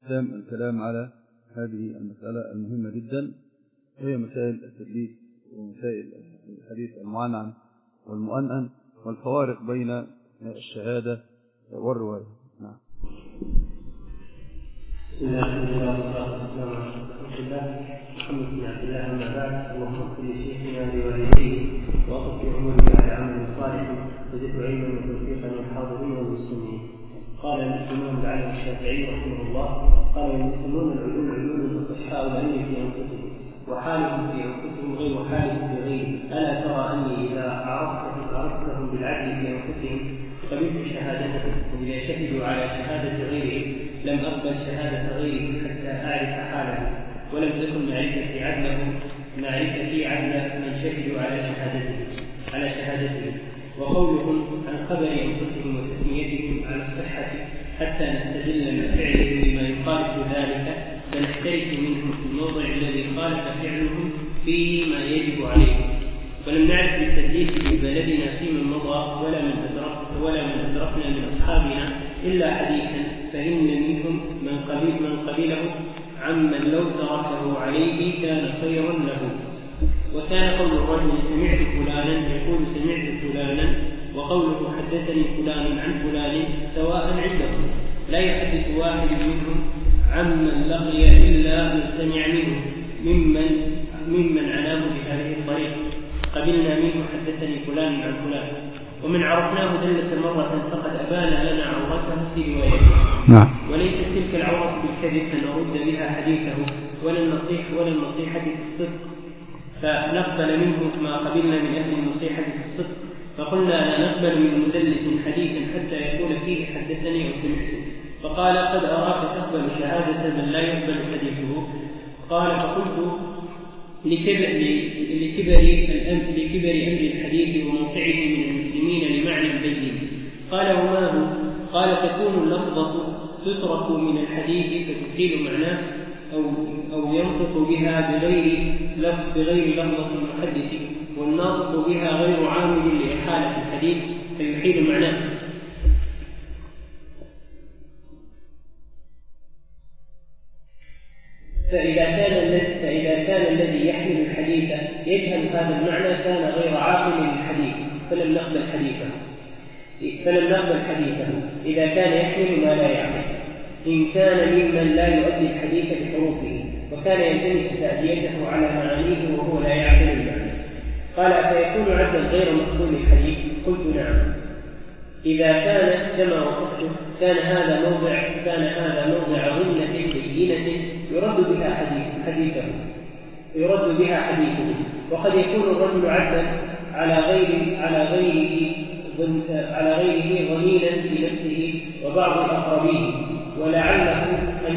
تم الكلام على هذه المسألة المهمة جدا، وهي مسائل التدليس ومسائل الحديث المعنعن والمؤنن والفوارق بين الشهادة والرواية. نعم. بسم الله الرحمن الرحيم. محمد بن عبد الله أما بعد، اللهم اغفر لشيخنا بوالديه وأطف عمره على عمل صالح وزد علما وتوفيقا للحاضرين والمسلمين. قال الإمام العالم الشافعي رحمه الله: قال المسلمون العلوم علوم تصحاء العلم في أنفسهم وحالهم في أنفسهم غير حالهم في غيرهم. ألا ترى أني إذا عرفتهم بالعدل في أنفسهم قبلت شهادتهم، وإذا شهدوا على شهادة غيرهم لم أقبل شهادة غيرهم حتى أعرف حالهم، ولم تكن معرفتي عدل من شهدوا على شهادتهم. وقولهم عن خبر أنفسهم وتسميتهم على الصحة حتى نستدل من فعلهم بما يخالف ذلك، فنحترس منهم في الموضع الذي خالف فعلهم فيه ما يجب عليه. ولم نعرف بالتدليس في بلدنا فيمن مضى ولا من أدركنا من أصحابنا إلا حديثا، فإن منهم من قبله عمن لو تركه عليه كان خيرا له. وكان قول الرجل سمعت فلانا يقول سمعت فلانا، وقوله حدثني فلان عن فلان سواء عندهم، لا يحدث واحد منهم عمن لقي إلا من سمع منه ممن عناه بهذه الطريقة قبلنا منه حدثني فلان عن فلان. ومن عرفناه دلة مرة فقد أبان لنا عورته في روايته. وليست تلك العورة بالكذب فنرد بها حديثه ولا النصيحة في الصدق، فنقبل منه ما قبلنا من أهل النصيحة في الصدق. فقلنا لا نقبل من مدلس حديثا حتى يقول فيه حدثني أو سمعته. فقال قد أراك تقبل شهادة من لا يقبل حديثه. قال فقلت لكبر أمر الحديث وموقعه من المسلمين لمعنى بين. قال وما هو؟ قال تكون اللفظة تترك من الحديث فتحيل معناه أو ينطق بها بغير لفظة المحدث، والناطق بها غير عامل لإحالة الحديث فيحيل معناه. فإذا كان الذي يحمل الحديث يجهل هذا المعنى كان غير عاقل للحديث فلم نقبل حديثه إذا كان يحمل ما لا يعمل، إن كان ممن لا يؤدي الحديث بحروفه وكان يلتمس تأديته على معانيه وهو لا يعقل المعنى. قال فيكون عبدا غير مقبول الحديث؟ قلت نعم. إذا كان كما وصفته كان هذا موضع ظنة بينة يرد بها حديثه. وقد يكون الرجل عبدا على غيره ضمينا في نفسه وبعض الأقربين، ولعله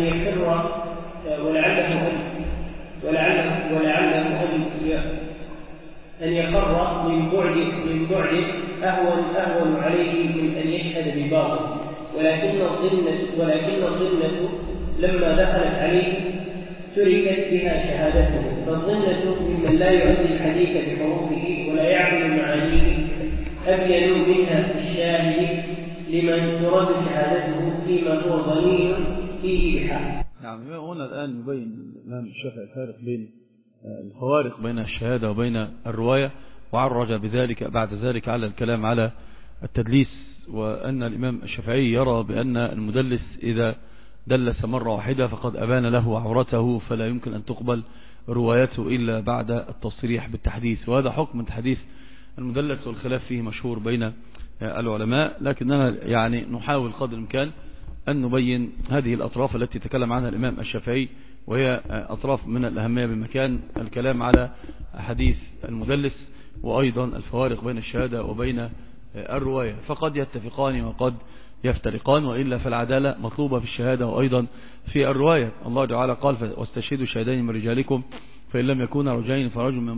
أن يخر من بعد أهون عليه من أن يشهد بباطل. ولكن الظنة لما دخلت عليه تركت بها شهادته. فالظنة ممن لا يؤدي الحديث بحروفه ولا يعمل معانيه أبين منها في الشاهد لمن ترد شهادته فيما هو ظنين فيه بحق. نعم. هنا الآن يبين الإمام الشافعي الفوارق بين الشهادة وبين الرواية، وعرج بذلك بعد ذلك على الكلام على التدليس، وأن الإمام الشافعي يرى بأن المدلس إذا دلس مرة واحدة فقد أبان له عورته فلا يمكن أن تقبل روايته إلا بعد التصريح بالتحديث. وهذا حكم تحديث المدلس والخلاف فيه مشهور بين العلماء، لكننا يعني نحاول قدر الإمكان أن نبين هذه الأطراف التي تكلم عنها الإمام الشافعي، وهي أطراف من الأهمية بمكان الكلام على حديث المدلس، وأيضا الفوارق بين الشهادة وبين الرواية، فقد يتفقان وقد يفترقان، وإلا فالعدالة مطلوبة في الشهادة وأيضا في الرواية. الله تعالى قال واستشهدوا شهدين من رجالكم فإن لم يكونا رجلين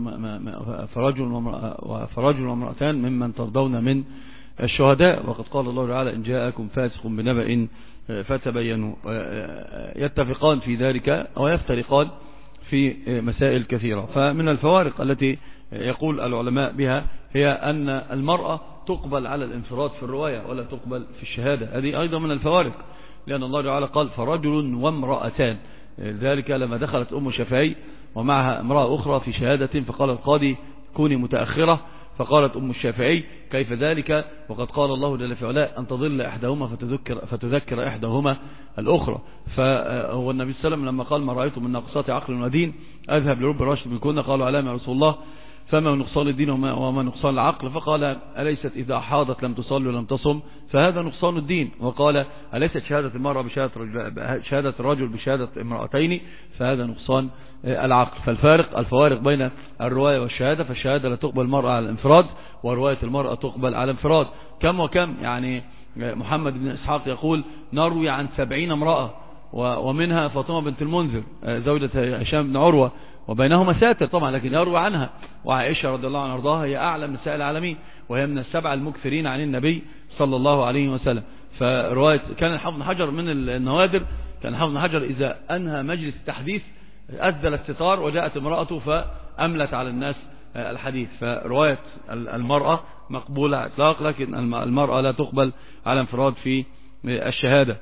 فرجل وامرأتان ممن ترضون من الشهداء. وقد قال الله تعالى إن جاءكم فاسق بنبأ فتبينوا. يتفقان في ذلك ويفترقان في مسائل كثيرة. فمن الفوارق التي يقول العلماء بها هي أن المرأة تقبل على الانفراد في الرواية ولا تقبل في الشهادة، هذه أيضا من الفوارق. لأن الله تعالى قال فرجل وامرأتان. ذلك لما دخلت أم شافعي ومعها امرأة أخرى في شهادة فقال القاضي كوني متأخرة، فقالت أم الشافعي كيف ذلك وقد قال الله جل في علاه أن تضل إحداهما فتذكر إحداهما الأخرى. فهو النبي صلى الله عليه وسلم لما قال ما رأيتم من ناقصات عقل ودين أذهب لرب الراشد منكن، قالوا علام يا رسول الله فما نقصان الدين وما نقصان العقل؟ فقال أليست إذا حاضت لم تصلي ولم تصم فهذا نقصان الدين. وقال أليست شهادة المرأة شهادة الرجل بشهادة امرأتين فهذا نقصان العقل. الفوارق بين الرواية والشهادة، فالشهادة لا تقبل المرأة على الانفراد ورواية المرأة تقبل على انفراد. كم وكم يعني محمد بن إسحاق يقول نروي عن 70 امرأة ومنها فاطمة بنت المنذر زوجة هشام بن عروة وبينهما ساتر طبعا لكن يروي عنها. وعائشة رضي الله عنها وارضاها هي أعلم نساء العالمين وهي من السبع المكثرين عن النبي صلى الله عليه وسلم. فرواية كان الحافظ بن حجر من النوادر، كان الحافظ بن حجر إذا أنهى مجلس التحديث أسدل الستار وجاءت امرأته فأملت على الناس الحديث. فرواية المرأة مقبولة على الإطلاق لكن المرأة لا تقبل على انفراد في الشهادة.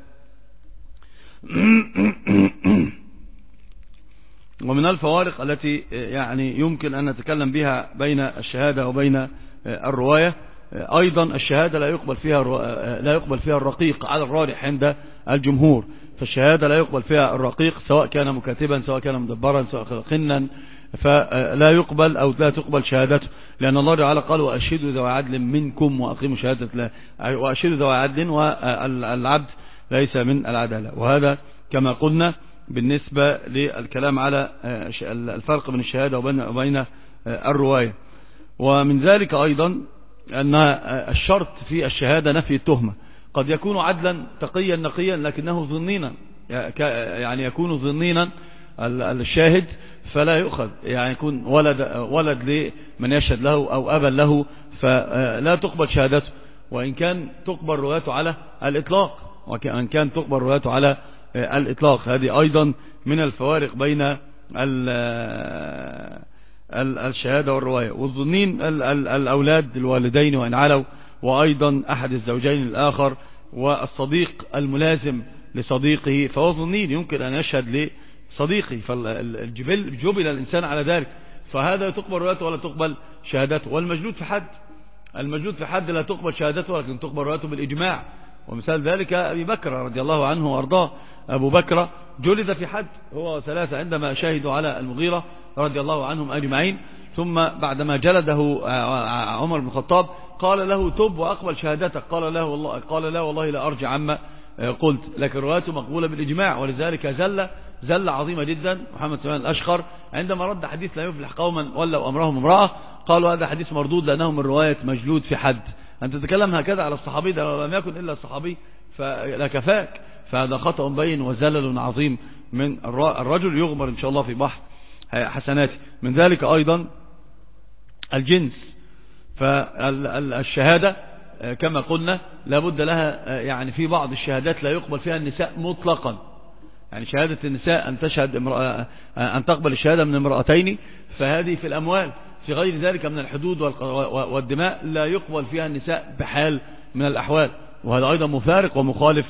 ومن الفوارق التي يعني يمكن أن نتكلم بها بين الشهادة وبين الرواية أيضا الشهادة لا يقبل فيها الرقيق على الراجح عند الجمهور. فالشهادة لا يقبل فيها الرقيق سواء كان مكاتبا سواء كان مدبرا سواء قنا، فلا يقبل أو لا تقبل شهادته، لأن الله تعالى قال وأشهدوا ذوي عدل منكم وأقيموا شهادة الله، وأشهدوا ذوي عدل والعبد ليس من العدالة. وهذا كما قلنا بالنسبة للكلام على الفرق بين الشهادة وبين الرواية. ومن ذلك أيضا أن الشرط في الشهادة نفي التهمة. قد يكون عدلا تقيا نقيا لكنه ظنينا، يعني يكون ظنينا الشاهد فلا يؤخذ، يعني يكون ولد لمن يشهد له أو أبا له فلا تقبل شهادته وإن كان تقبل روايته على الإطلاق، وإن كان تقبل روايته على الإطلاق. هذه أيضا من الفوارق بين الشهادة والرواية. والظنين الأولاد الوالدين وإن علوا، وأيضا أحد الزوجين الآخر، والصديق الملازم لصديقه فهو ظنين يمكن أن يشهد لصديقه، فالجبل الإنسان على ذلك، فهذا تقبل روايته ولا تقبل شهادته. والمجلود في حد لا تقبل شهادته ولكن تقبل روايته بالإجماع. ومثال ذلك أبي بكر رضي الله عنه وأرضاه. أبو بكر جلد في حد هو ثلاثة عندما شهدوا على المغيرة رضي الله عنهم أجمعين، ثم بعدما جلده عمر بن الخطاب قال له تب وأقبل شهادتك، قال لا والله لا أرجع عما قلت، لكن روايته مقبولة بالإجماع. ولذلك زل عظيمة جدا محمد سلمان الأشقر عندما رد حديث لا يفلح قوما ولوا أمرهم امرأة، قالوا هذا حديث مردود لأنه من رواية مجلود في حد. أن تتكلم هكذا على الصحابي ده لم يكن إلا الصحابي فلكفاك، فهذا خطأ بين وزلل عظيم من الرجل يغمر إن شاء الله في بحر حسناته. من ذلك أيضا الجنس، فالشهادة كما قلنا لابد لها، يعني في بعض الشهادات لا يقبل فيها النساء مطلقا، يعني شهادة النساء أن تشهد أن تقبل الشهادة من امرأتين، فهذه في الأموال. في غير ذلك من الحدود والدماء لا يقبل فيها النساء بحال من الأحوال، وهذا أيضا مفارق ومخالف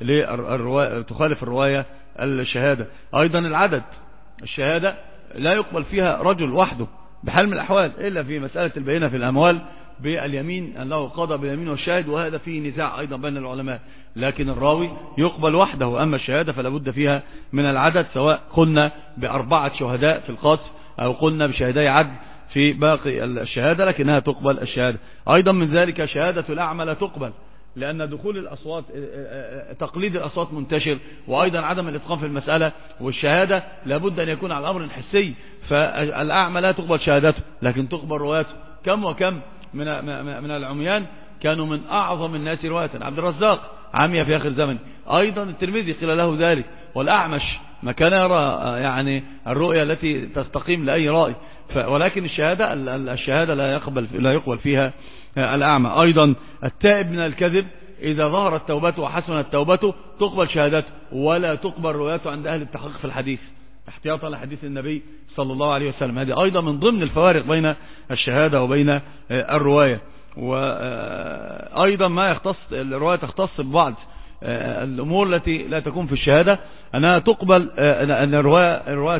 تخالف الرواية الشهادة. أيضا العدد، الشهادة لا يقبل فيها رجل وحده بحال من الأحوال إلا في مسألة البينة في الأموال باليمين أنه قضى باليمين والشاهد، وهذا فيه نزاع أيضا بين العلماء، لكن الراوي يقبل وحده. أما الشهادة فلا بد فيها من العدد، سواء قلنا ب4 شهداء في القتل أو قلنا بشهداء عدل في باقي الشهادة، لكنها تقبل الشهادة. أيضا من ذلك شهادة الأعمى لا تقبل، لأن دخول الأصوات تقليد الأصوات منتشر، وأيضا عدم الإتقان في المسألة، والشهادة لابد أن يكون على أمر حسي، فالأعمى لا تقبل شهادته لكن تقبل روايته. كم وكم من العميان كانوا من أعظم الناس رواية، عبد الرزاق عمي في آخر زمن، أيضا الترمذي قيل له ذلك، والأعمش ما كان يرى يعني الرؤية التي تستقيم لأي رأي، ولكن الشهادة لا يقبل فيها الأعمى. أيضا التائب من الكذب إذا ظهرت توبته وحسنت توبته تقبل شهادته ولا تقبل روايته عند أهل التحقيق في الحديث احتياطا لحديث النبي صلى الله عليه وسلم. هذه أيضا من ضمن الفوارق بين الشهادة وبين الرواية. وأيضا ما يختص الرواية تختص ببعض الأمور التي لا تكون في الشهادة أنها تقبل، أن الرواية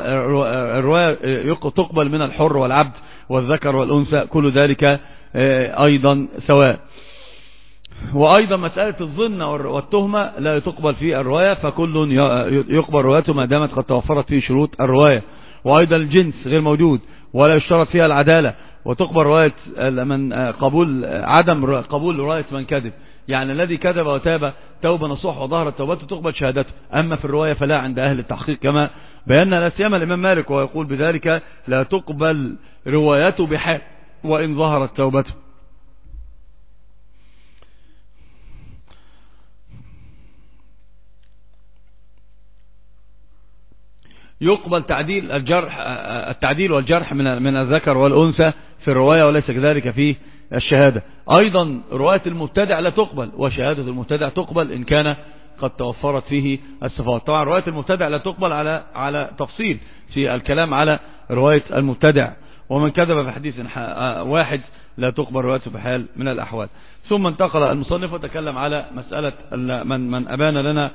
تقبل من الحر والعبد والذكر والأنثى، كل ذلك أيضا سواء. وأيضا مسألة الظن والتهمة لا تقبل في الرواية، فكل يقبل روايته ما دامت قد توفرت فيه شروط الرواية. وأيضا الجنس غير موجود ولا يشترط فيها العدالة، وتقبل رواية من عدم قبول رواية من كذب، يعني الذي كذب وتاب توبة نصوح وظهرت توبته تقبل شهادته. أما في الرواية فلا عند أهل التحقيق كما بينا لا سيما الإمام مالك، ويقول بذلك لا تقبل روايته بحال وإن ظهرت توبته. يقبل التعديل والجرح من الذكر والأنثى في الرواية، وليس كذلك في الشهادة. أيضا رواية المبتدع لا تقبل، وشهادة المبتدع تقبل إن كان قد توفرت فيه الصفات. طبعا رواية المبتدع لا تقبل على تفصيل في الكلام على رواية المبتدع، ومن كذب في حديث واحد لا تقبل روايته بحال من الأحوال. ثم انتقل المصنف وتكلم على مسألة من أبان لنا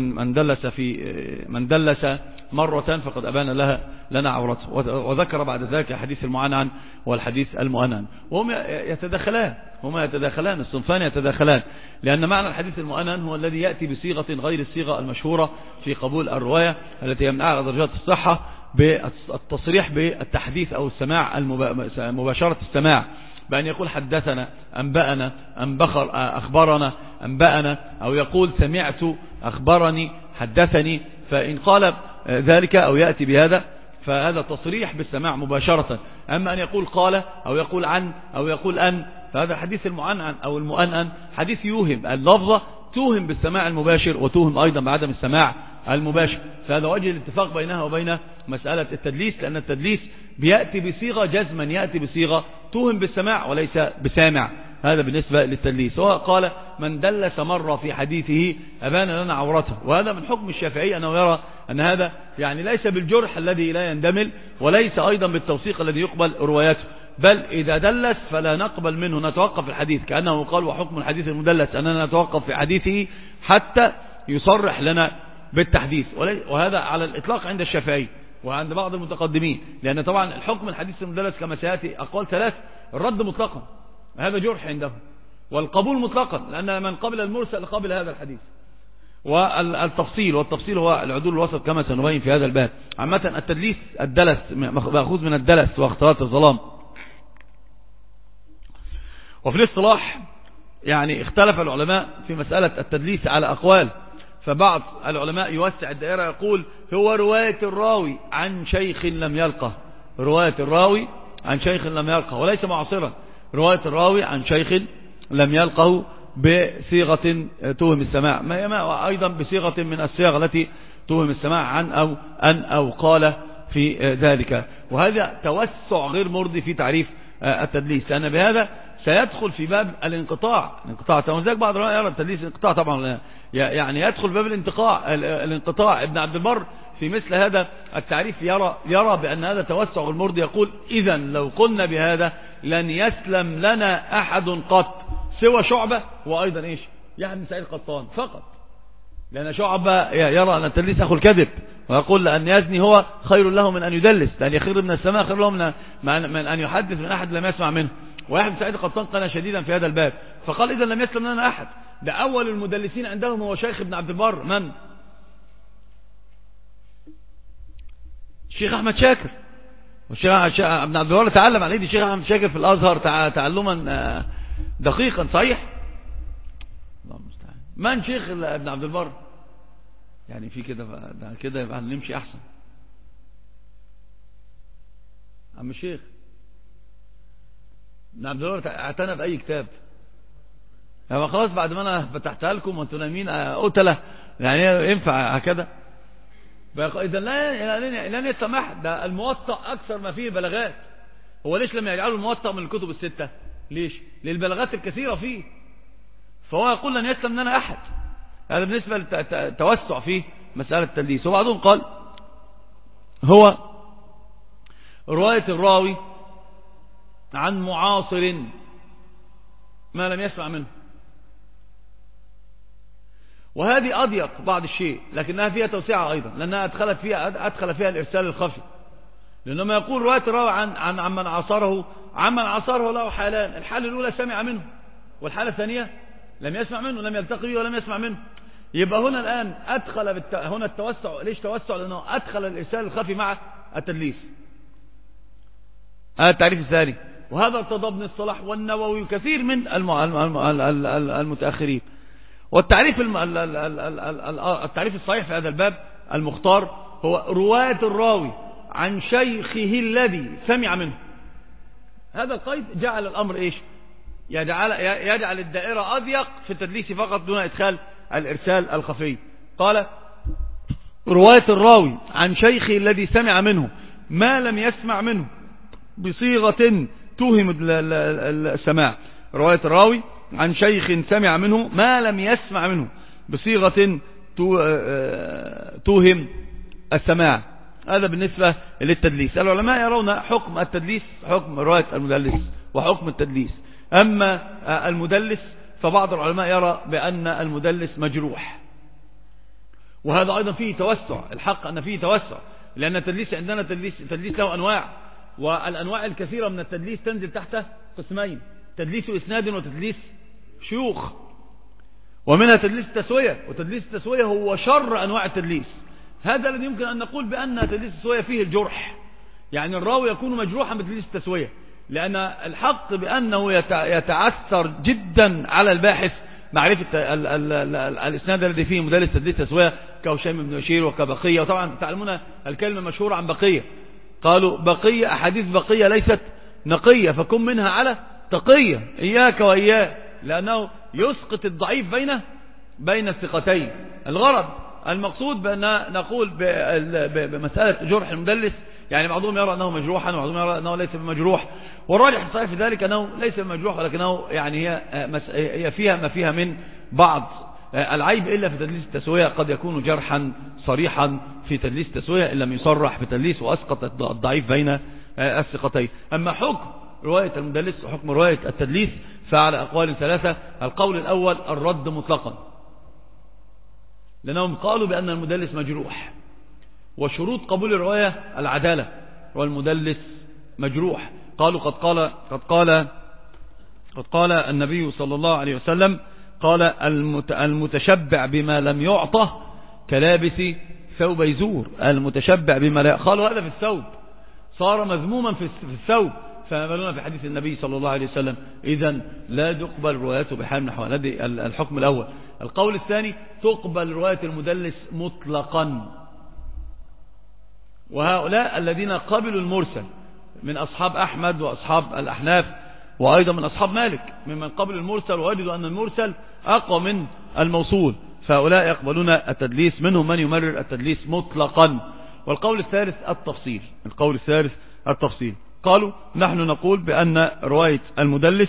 من دلس مرة فقد أبان لنا عورته، وذكر بعد ذلك حديث المعنعن والحديث المؤنن، وهم يتداخلان الصنفان يتداخلان، لأن معنى الحديث المؤنن هو الذي يأتي بصيغة غير الصيغة المشهورة في قبول الرواية التي يمنعها على درجات الصحة بالتصريح بالتحديث أو السماع مباشرة السماع، بأن يقول حدثنا أنبأنا أخبرنا أنبأنا، أو يقول سمعت أخبرني حدثني. فإن قال ذلك أو يأتي بهذا فهذا تصريح بالسماع مباشرة. أما أن يقول قال أو يقول عن أو يقول أن، فهذا حديث المعنعن أو المؤنن حديث يوهم اللفظة، توهم بالسماع المباشر وتوهم أيضا بعدم السماع المباشر. فهذا وجه الاتفاق بينها وبين مسألة التدليس، لأن التدليس بيأتي بصيغة جزما، يأتي بصيغة توهم بالسماع وليس بسامع. هذا بالنسبة للتدليس. هو قال من دلس مرة في حديثه أبان لنا عورته، وهذا من حكم الشافعي أنه يرى أن هذا يعني ليس بالجرح الذي لا يندمل، وليس أيضا بالتوثيق الذي يقبل روايته، بل إذا دلس فلا نقبل منه، نتوقف في الحديث، كأنه قال وحكم الحديث المدلس أننا نتوقف في حديثه حتى يصرح لنا بالتحديث. وهذا على الإطلاق عند الشافعي وعند بعض المتقدمين، لأن طبعا الحكم الحديث المدلس كما سيأتي أقوال ثلاث: الرد مطلقا هذا جرح عندهم، والقبول مطلقا لأن من قبل المرسل قبل هذا الحديث، والتفصيل هو العدول الوسط كما سنبين في هذا الباب. عامة التدليس الدلس مأخوذ من الدلس واختلاط الظلام. وفي الاصطلاح يعني اختلف العلماء في مسألة التدليس على أقوال، فبعض العلماء يوسع الدائرة يقول هو رواية الراوي عن شيخ لم يلقه، رواية الراوي عن شيخ لم يلقه وليس معاصرا، رواية الراوي عن شيخ لم يلقه بصيغة توهم السماع، ما أيضا بصيغة من الصيغ التي توهم السماع عن أو أن أو قال في ذلك. وهذا توسع غير مرضي في تعريف التدليس، لأن بهذا سيدخل في باب الانقطاع. ذلك بعض العلماء يرى التدليس انقطاع، طبعا يعني يدخل باب الانقطاع. ابن عبد البر في مثل هذا التعريف يرى بأن هذا توسع غير مرضي، يقول إذا لو قلنا بهذا لن يسلم لنا أحد قط سوى شعبة وأيضا إيش يعني سعيد قطان فقط، لأن شعبة يرى أن التدليس أخو الكذب، ويقول أن يزني هو خير له من أن يدلس، لأن يخر من السماء خير له من أن يحدث من أحد لم يسمع منه. ويحيى بن سعيد قطان كان شديدا في هذا الباب، فقال إذا لم يسلم لنا أحد. ده أول المدلسين عندهم هو شيخ ابن عبد البر، من؟ الشيخ أحمد شاكر. والشيخ ابن عبد البر تعلم على يد الشيخ أحمد شاكر في الأزهر تعلما دقيقا صحيح. الله المستعان. من شيخ ابن عبد البر؟ يعني في كده يبقى نمشي أحسن. عم الشيخ ابن عبد البر اعتنى بأي كتاب؟ يعني خلاص بعد ما أنا فتحتها لكم وانتم نايمين قتله، يعني ينفع هكذا؟ إذا لن يسمح. ده الموطأ أكثر ما فيه بلاغات. هو ليش لم يجعلوا الموطأ من الكتب الستة؟ ليش؟ للبلاغات الكثيرة فيه. فهو يقول لن يسلم لنا أحد. هذا بالنسبة للتوسع في مسألة التدليس. وبعضهم قال هو رواية الراوي عن معاصر ما لم يسمع منه. وهذه أضيق بعض الشيء لكنها فيها توسعة أيضا، لأنها أدخل فيها الإرسال الخفي. لأنما يقول رواية الراوي عن من عاصره له حالان: الحالة الأولى سمع منه، والحالة الثانية لم يسمع منه، لم يلتقي به ولم يسمع منه. يبقى هنا الآن أدخل هنا التوسع. ليش توسع؟ لأنه أدخل الإرسال الخفي مع التدليس. هذا التعريف الثاني، وهذا ارتضى ابن الصلاح والنووي وكثير من المتأخرين. والتعريف التعريف الصحيح في هذا الباب المختار هو رواية الراوي عن شيخه الذي سمع منه. هذا القيد جعل الأمر إيش؟ يجعل الدائرة أضيق في التدليس فقط دون إدخال الإرسال الخفي. قال: رواية الراوي عن شيخه الذي سمع منه ما لم يسمع منه بصيغة توهم السماع. رواية الراوي عن شيخ سمع منه ما لم يسمع منه بصيغة توهم السماع. هذا بالنسبة للتدليس. العلماء يرون حكم التدليس حكم رواية المدلس وحكم التدليس. أما المدلس فبعض العلماء يرى بأن المدلس مجروح، وهذا أيضا فيه توسع. الحق أن فيه توسع، لأن التدليس عندنا تدليس له أنواع، والأنواع الكثيرة من التدليس تنزل تحت قسمين: تدليس إسناد وتدليس شيوخ، ومنها تدليس التسوية. وتدليس التسوية هو شر أنواع التدليس. هذا الذي يمكن أن نقول بأن تدليس التسوية فيه الجرح، يعني الراوي يكون مجروحا بتدليس التسوية، لأن الحق بأنه يتعثر جدا على الباحث معرفة الإسناد الذي فيه مدلس تدليس تسوية كهشام بن بشير وكبقية. وطبعا تعلمون الكلمة المشهورة عن بقية، قالوا: بقية أحاديث بقية ليست نقية، فكن منها على تقية، إياك وإياه، لأنه يسقط الضعيف بين الثقتين. الغرض المقصود بأن نقول بمسألة جرح المدلس، يعني بعضهم يرى أنه مجروحا وبعضهم يرى أنه ليس بمجروح، والراجح الصحيح في ذلك أنه ليس بمجروح، ولكنه يعني هي فيها ما فيها من بعض العيب، إلا في تدليس التسوية قد يكون جرحا صريحا في تدليس التسوية إن لم يصرح بتدليس وأسقط الضعيف بين الثقتين. أما حكم رواية المدلس وحكم رواية التدليس فعلى أقوال ثلاثة. القول الأول الرد مطلقا، لأنهم قالوا بأن المدلس مجروح، وشروط قبول الرواية العدالة، والمدلس مجروح. قالوا قد قال النبي صلى الله عليه وسلم: قال: المتشبع بما لم يعطه كلابس ثوب يزور. المتشبع بما لا، قالوا هذا في الثوب، صار مذموما في الثوب، فما بالنا في حديث النبي صلى الله عليه وسلم. إذن لا تقبل روايته بحال نحو. هذا الحكم الأول. القول الثاني: تقبل رواية المدلس مطلقا. وهؤلاء الذين قبلوا المرسل من أصحاب أحمد وأصحاب الأحناف، وأيضا من أصحاب مالك ممن قبل المرسل ووجدوا أن المرسل أقوى من الموصول، فهؤلاء يقبلون التدليس. منهم من يمرر التدليس مطلقا. والقول الثالث التفصيل. قالوا: نحن نقول بأن رواية المدلس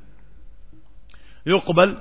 يقبل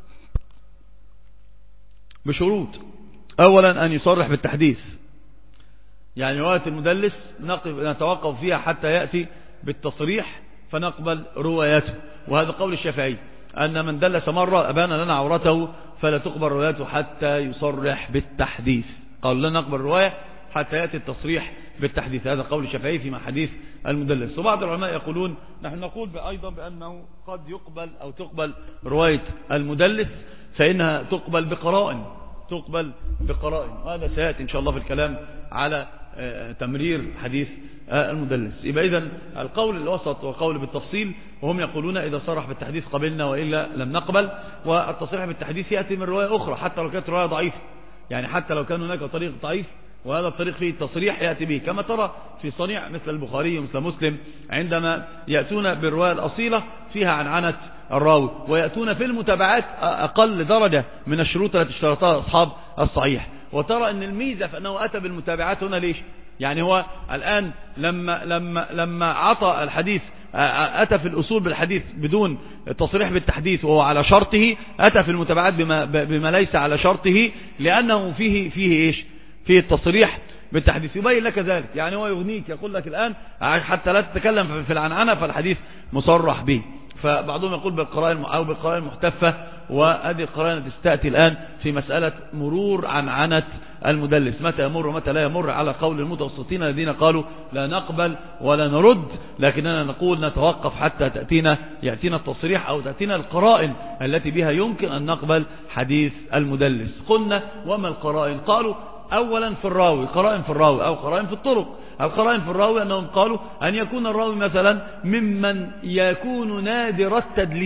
بشروط. أولا أن يصرح بالتحديث، يعني رواية المدلس نتوقف فيها حتى يأتي بالتصريح فنقبل روايته. وهذا قول الشافعي، أن من دلس مرة أبان لنا عورته فلا تقبل روايته حتى يصرح بالتحديث. قالوا لا نقبل رواية حتى يأتي التصريح بالتحديث. هذا قول الشافعي في حديث المدلس. وبعض العلماء يقولون نحن نقول أيضا بأنه قد يقبل أو تقبل رواية المدلس، فإنها تقبل بقرائن. وهذا سيأتي إن شاء الله في الكلام على تمرير حديث المدلس. يبقى إذن القول الوسط وقول بالتفصيل، وهم يقولون إذا صرح بالتحديث قبلنا وإلا لم نقبل. والتصريح بالتحديث يأتي من رواية أخرى حتى لو كانت رواية ضعيفة، يعني حتى لو كان هناك طريق ضعيف وهذا الطريق فيه التصريح يأتي به، كما ترى في صنيع مثل البخاري ومثل مسلم عندما يأتون بالرواية الأصيلة فيها عنعنة الراوي، ويأتون في المتابعات أقل درجة من الشروط التي اشترطها أصحاب الصحيح. وترى أن الميزة في أنه أتى بالمتابعات هنا ليش؟ يعني هو الآن لما عطى الحديث أتى في الأصول بالحديث بدون تصريح بالتحديث وهو على شرطه، أتى في المتابعات بما ليس على شرطه، لأنه فيه إيش؟ فيه التصريح بالتحديث. يبين لك ذلك، يعني هو يغنيك، يقول لك الآن حتى لا تتكلم في العنعنة فالحديث مصرح به. فبعضهم يقول بالقرائن أو بالقرائن المحتفة، وهذه القرائن تستأتي الآن في مسألة مرور عنعنة المدلس، متى يمر ومتى لا يمر، على قول المتوسطين الذين قالوا لا نقبل ولا نرد، لكننا نقول نتوقف حتى يأتينا التصريح أو تأتينا القرائن التي بها يمكن أن نقبل حديث المدلس. قلنا وما القرائن؟ قالوا أولا في الراوي، قرائن في الراوي أو قرائن في الطرق. القرائن في الراوي أنهم قالوا أن يكون الراوي مثلا ممن يكون نادر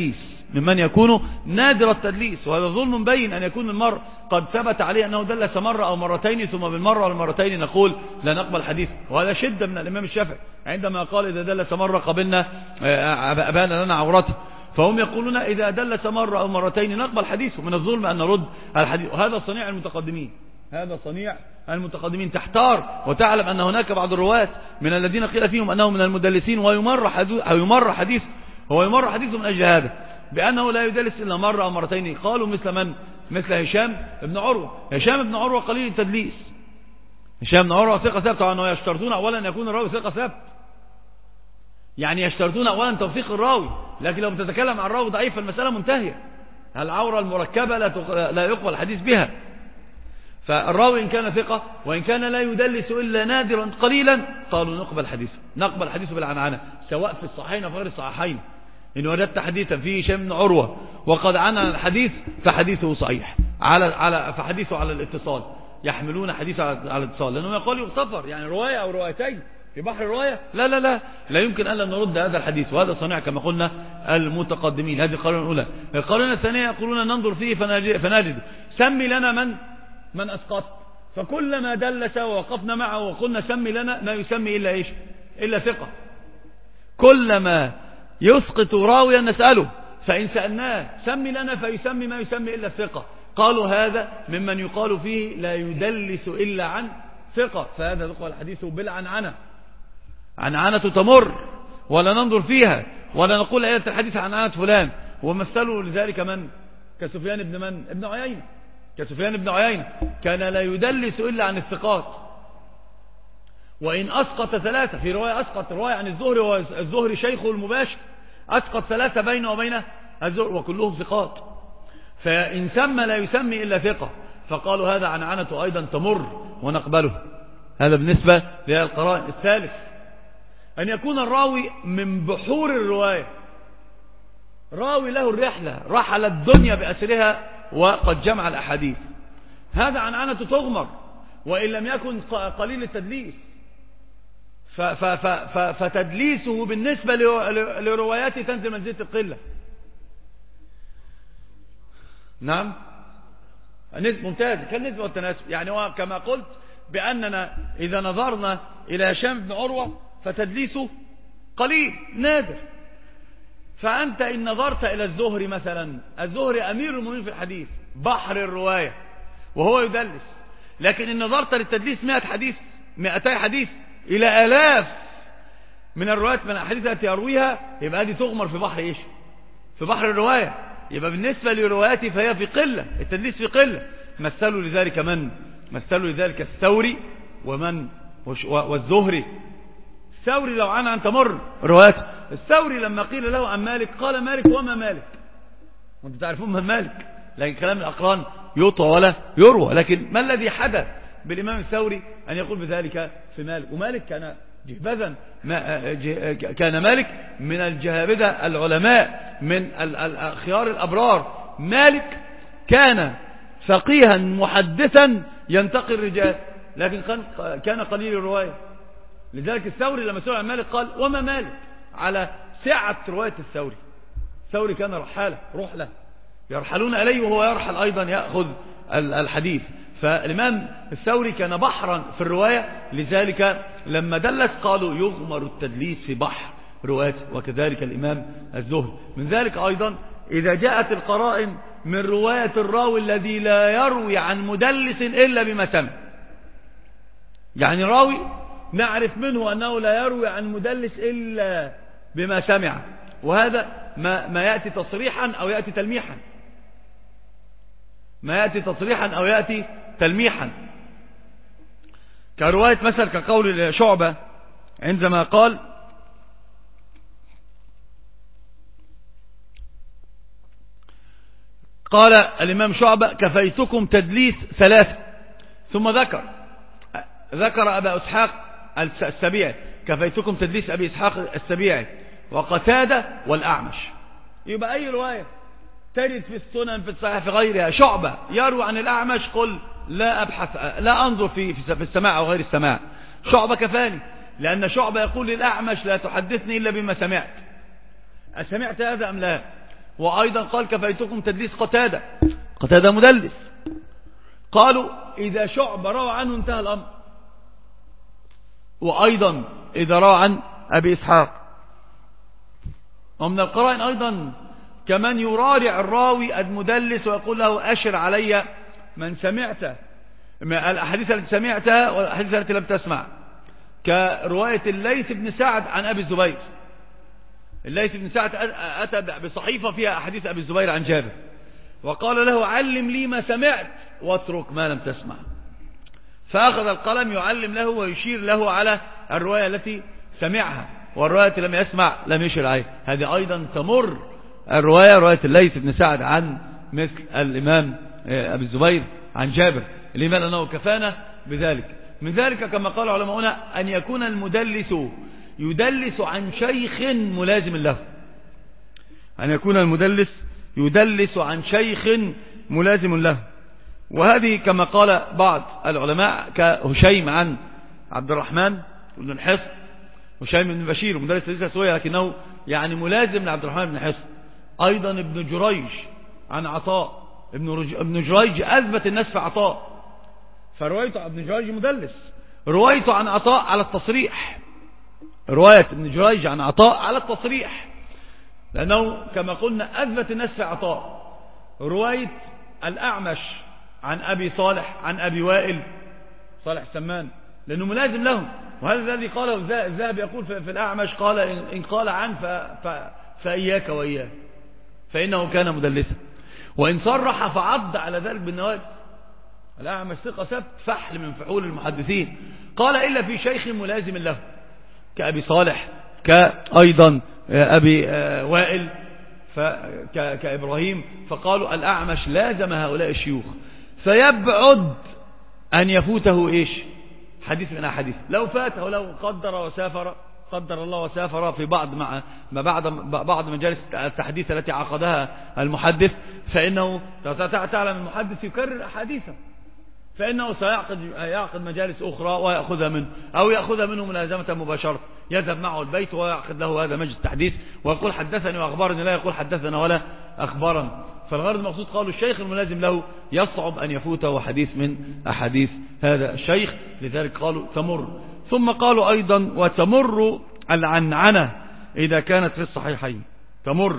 التدليس، وهذا ظلم بين أن يكون المرء قد ثبت عليه أنه دلس مرة أو مرتين، ثم بالمرة والمرتين نقول لا نقبل حديث. وهذا شدة من الإمام الشافعي عندما قال إذا دلس مرة قبلنا أبان لنا عورته، فهم يقولون إذا دلس مرة أو مرتين نقبل حديثه، من الظلم أن نرد الحديث. وهذا صنيع المتقدمين، هذا صنيع المتقدمين. تحتار وتعلم أن هناك بعض الرواة من الذين قيل فيهم أنه من المدلسين ويمر حديث من أجل هذا، بأنه لا يدلس إلا مرة أو مرتين. قالوا مثل هشام بن عروة. هشام بن عروة قليل التدليس، هشام بن عروة ثقة ثابت، طبعا يشترطون أولا أن يكون الراوي ثقة ثابت، يعني يشترطون أولا توثيق الراوي، لكن لو بتتكلم عن الراوي ضعيف فالمسألة منتهية. العورة المركبة لا يقبل الحديث بها. فالراوي إن كان ثقة وإن كان لا يدلس إلا نادرا قليلا قالوا نقبل حديثه بالعنعنة، سواء في الصحيحين أو غير الصحيحين. إن وجدت حديثا فيه هشام بن عروة وقد عنن الحديث فحديثه صحيح، فحديثه على الاتصال، يحملون حديثه على الاتصال، لأنهم يقولوا يغتفر، يعني رواية أو روايتين في بحر الرواية لا يمكن ألا نرد هذا الحديث. وهذا صنيع كما قلنا المتقدمين. هذه القرينة الأولى. القرينة الثانية يقولون ننظر فيه فنجد سمي لنا من أسقط، فكلما دلس ووقفنا معه وقلنا سمي لنا ما يسمي إلا إيش؟ إلا ثقة. كلما يسقط راويا نسأله، فإن سألناه سمي لنا فيسمي ما يسمي إلا الثقة. قالوا هذا ممن يقال فيه لا يدلس إلا عن ثقة، فهذا يقال الحديث بالعنعنة، عنعنة تمر ولا ننظر فيها ولا نقول آية الحديث عن عنعنة فلان. ومثلوا لذلك من كسفيان ابن عيينة. كسفيان بن عيينة كان لا يدلس إلا عن الثقات، وإن أسقط ثلاثة، في رواية أسقط رواية عن الزهري والزهري شيخه المباشر، أسقط ثلاثة بينه وبين الزهري وكلهم ثقات، فإن سمى لا يسمي إلا ثقة، فقالوا هذا عنعنته أيضا تمر ونقبله. هذا بالنسبة للقرائن. الثالث أن يكون الراوي من بحور الرواية، راوي له الرحلة، رحل الدنيا بأسرها وقد جمع الأحاديث، هذا عنعنته تغمر وإن لم يكن قليل التدليس، فتدليسه بالنسبة لرواياته تنزل منزلة القلة. نعم ممتاز، كالنسبة والتناسب. يعني كما قلت بأننا إذا نظرنا إلى هشام بن عروة فتدليسه قليل نادر، فأنت إن نظرت إلى الزهري مثلا، الزهري أمير المؤمنين في الحديث، بحر الرواية وهو يدلس، لكن إن نظرت للتدليس 200 حديث إلى آلاف من الروايات من الحديث التي يرويها، يبقى هذه تغمر في بحر إيش؟ في بحر الرواية. يبقى بالنسبة لرواياتي فهي في قلة، التدليس في قلة. مثلوا لذلك الثوري والزهري. الثوري لو عن تمر رواياته. الثوري لما قيل له عن مالك قال مالك وما مالك، وانتم تعرفون من مالك، لكن كلام الأقران يطوى ولا يروى. لكن ما الذي حدث بالإمام الثوري أن يقول بذلك في مالك؟ ومالك كان جهبذا، كان مالك من الجهابذة العلماء، من خيار الأبرار. مالك كان فقيها محدثا ينتقي الرجال، لكن كان قليل الرواية. لذلك الثوري لما سئل عن مالك قال وما مالك، على سعة رواية الثوري. الثوري كان رحلة يرحلون إليه وهو يرحل أيضا يأخذ الحديث. فالإمام الثوري كان بحرا في الرواية، لذلك لما دلس قالوا يغمر التدليس في بحر روايته، وكذلك الإمام الزهري. من ذلك أيضا إذا جاءت القرائن من رواية الراوي الذي لا يروي عن مدلس إلا بما سمع، يعني راوي نعرف منه أنه لا يروي عن مدلس إلا بما سمع، وهذا ما يأتي تصريحا أو يأتي تلميحا، كرواية مثل كقول شعبة عندما قال قال الإمام شعبة كفيتكم تدليس 3، ثم ذكر أبا إسحاق السبيعي، كفيتكم تدليس أبي إسحاق السبيعي وقتادة والأعمش. يبقى أي رواية تجد في السنن في الصحيح في غيرها شعبة يروي عن الأعمش قل لا أبحث لا أنظر في السماع أو غير السماع، شعبة كفاني، لأن شعبة يقول للأعمش لا تحدثني إلا بما سمعت، أسمعت هذا أم لا؟ وأيضا قال كفيتكم تدليس قتادة مدلس. قالوا إذا شعبة روى عنه انتهى الأمر. وأيضا إذا روى عن أبي إسحاق. ومن القرائن أيضا كمان يرارع الراوي المدلس ويقول له أشر علي من سمعت الأحاديث التي سمعتها والأحاديث التي لم تسمع، كرواية الليث بن سعد عن أبي الزبير. الليث بن سعد أتى بصحيفة فيها أحاديث أبي الزبير عن جابر، وقال له علم لي ما سمعت واترك ما لم تسمع، فأخذ القلم يعلم له ويشير له على الرواية التي سمعها، والرواية التي لم يسمع لم يشير عليها. هذه أيضا تمر رواية الليث بن سعد عن مثل الإمام أبي الزبير عن جابر، لماذا أنه كفانا بذلك. من ذلك كما قال علماؤنا أن يكون المدلس يدلس عن شيخ ملازم له، أن يكون المدلس يدلس عن شيخ ملازم له. وهذه كما قال بعض العلماء كهشيم عن عبد الرحمن بن حصن، هشيم بن بشير مدرس ليس سوية لكنه يعني ملازم لعبد الرحمن بن حصن. أيضا ابن جريج عن عطاء، ابن جريج أثبت الناس في عطاء، فروايته ابن جريج مدلس، روايته عن عطاء على التصريح، رواية ابن جريج عن عطاء على التصريح، لأنه كما قلنا أثبت الناس في عطاء. رواية الأعمش عن أبي صالح عن أبي وائل صالح السمان لأنه ملازم لهم، وهذا الذي قاله الذهب يقول في الأعمش قال إن قال عن فإياك وإياه فإنه كان مدلسا، وإن صرح فعض على ذلك بالنواجذ. الأعمش ثقة ثبت فحل من فحول المحدثين، قال إلا في شيخ ملازم له كأبي صالح كأيضا أبي وائل كإبراهيم، فقالوا الأعمش لازم هؤلاء الشيوخ، فيبعد أن يفوته إيش حديث من أحاديث. لو فاته لو قدر الله وسافر في بعض مجالس التحديث التي عقدها المحدث، فإنه تعلم المحدث يكرر أحاديثه، فإنه سيعقد مجالس أخرى ويأخذها منه، أو يأخذها منه ملازمة مباشرة، يذهب معه البيت ويعقد له هذا مجلس التحديث ويقول حدثني وأخبرني، لا يقول حدثنا ولا أخبرنا. فالغرض المقصود قالوا الشيخ الملازم له يصعب أن يفوته حديث من أحاديث هذا الشيخ، لذلك قالوا تمر. ثم قالوا أيضا وتمر العنعنة إذا كانت في الصحيحين، تمر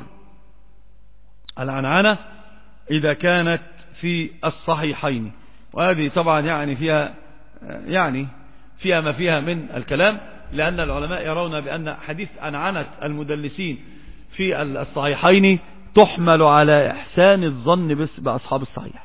العنعنة إذا كانت في الصحيحين. وهذه طبعا فيها ما فيها من الكلام، لأن العلماء يرون بأن حديث عنعنة المدلسين في الصحيحين تحمل على إحسان الظن بأصحاب الصحيح.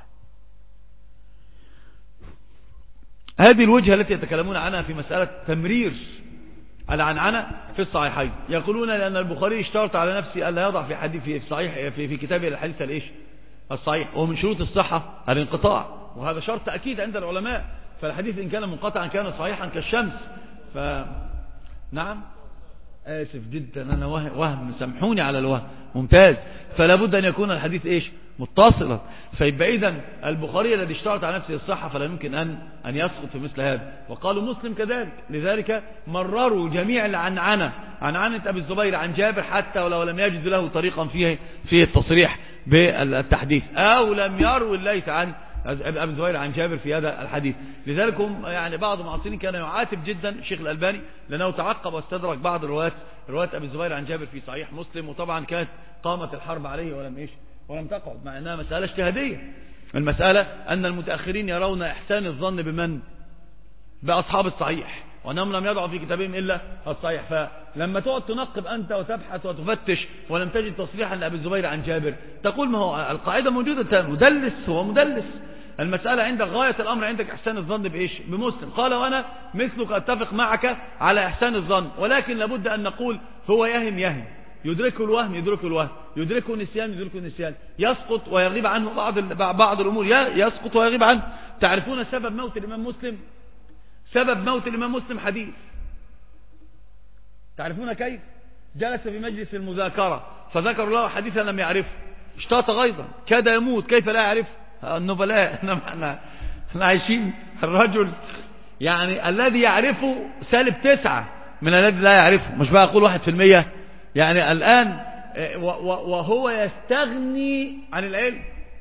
هذه الوجهة التي يتكلمون عنها في مسألة تمرير العنعنة في الصحيحين، يقولون لأن البخاري اشترط على نفسه ألا يضع في حديث في صحيح في كتابه الحديث الصحيح، ومن شروط الصحة الانقطاع، وهذا شرط أكيد عند العلماء، فالحديث إن كان منقطعا كان صحيحا كالشمس. نعم آسف جدا أنا وهم سامحوني على الوهم، ممتاز. فلا بد أن يكون الحديث متصلا، فيبقى إذن البخاري الذي اشترط على نفسه الصحة فلا يمكن أن يسقط في مثل هذا. وقالوا مسلم كذلك، لذلك مرروا جميع العنعنة أبي الزبير عن جابر حتى ولو لم يجد له طريقا فيه التصريح بالتحديث، أو لم يروي الليث عن أبي الزبير عن جابر في هذا الحديث. لذلك هم بعض المعاصرين كان يعاتب جدا الشيخ الألباني لأنه تعقب واستدرك بعض روايات أبي الزبير عن جابر في صحيح مسلم، وطبعا كانت قامت الحرب عليه ولم تقعد، مع أنها مسألة اجتهادية. المسألة أن المتأخرين يرون إحسان الظن بمن؟ بأصحاب الصحيح، وأنهم لم يضعوا في كتابهم إلا الصحيح. فلما تقعد تنقب أنت وتبحث وتفتش ولم تجد تصريحا لأبي الزبير عن جابر، تقول ما هو القاعدة موجودة، مدلس هو مدلس. المسألة عندك غاية الأمر عندك إحسان الظن بمسلم. قال وأنا مثلك أتفق معك على إحسان الظن، ولكن لابد أن نقول هو يهم يدركه الوهم يدركه النسيان يسقط ويغيب عنه بعض الأمور يسقط ويغيب عنه. تعرفون سبب موت الإمام مسلم حديث. تعرفون كيف؟ جلس في مجلس المذاكرة فذكر له حديثا لم يعرفه، اشتاط غيظا كاد يموت، كيف لا يعرف؟ النبلاء احنا عايشين. الرجل يعني الذي يعرفه -9 من الذي لا يعرفه، مش بقى أقول 1%. يعني الآن وهو يستغني عن العلم.